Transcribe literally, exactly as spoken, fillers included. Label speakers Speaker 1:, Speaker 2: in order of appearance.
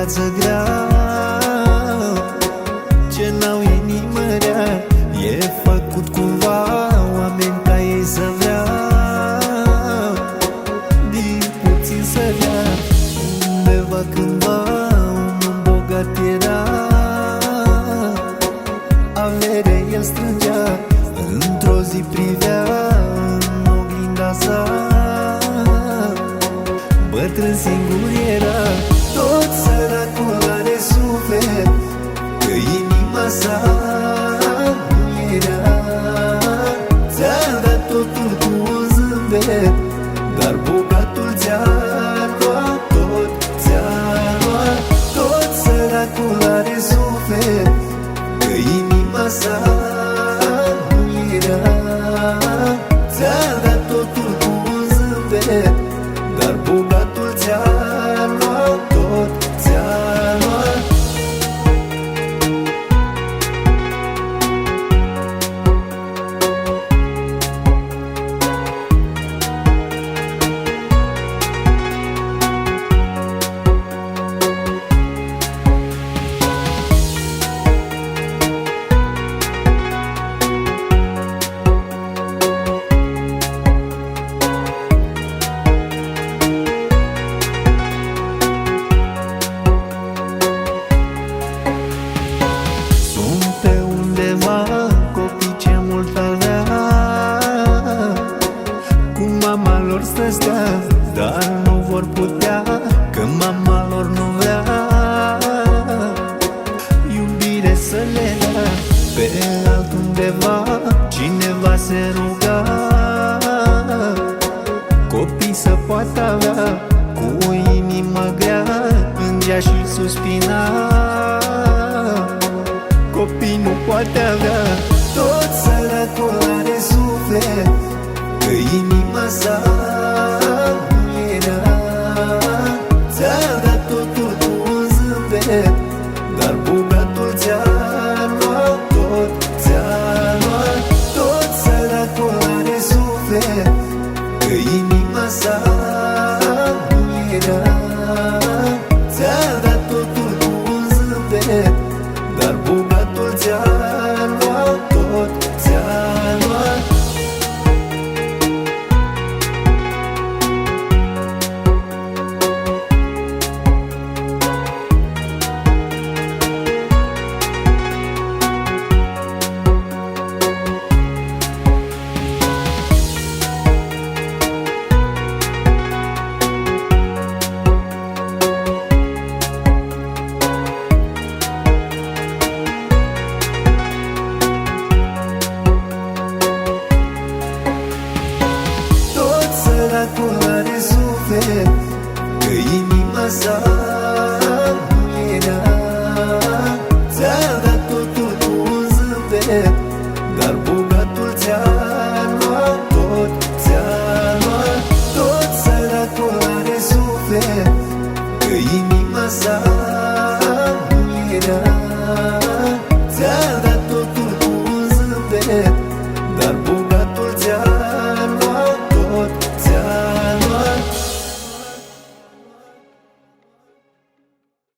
Speaker 1: viață grea, ce n-au inimă rea. E făcut cumva oameni ca ei să vrea, din puțin să dea. Undeva cândva un om bogat era, avere el strângea, într-o zi privea în oglinda sa, bătrân singur era. Tot săracul are suflet, că inima sa nu era. Ți-a dat totul cu un zâmbet, dar bogatul ți-a luat tot, ți-a luat. Tot săracul are suflet, că inima sa nu era. Ți-a dat totul cu un zâmbet, dar bogatul ți-a luat tot, ți-a luat. Mama lor să stea, dar nu vor putea, că mama lor nu vrea iubire să le dea. Pe altundeva cineva se ruga, copii să poată avea. Cu inima grea plângea și suspina, copii nu poate avea. Tot săracul are suflet, că inima sa nu era. Ți-a dat totul cu un zâmbet, dar bogatul ți-a luat tot, ți-a luat. Tot săracul are suflet, că inima sa nu era. Ți-a dat totul cu un zâmbet, dar bogatul ți-a luat tot, ți-a luat. Săracul are suflet, că inima sa nu era. Ți-a dat totul cu un zâmbet,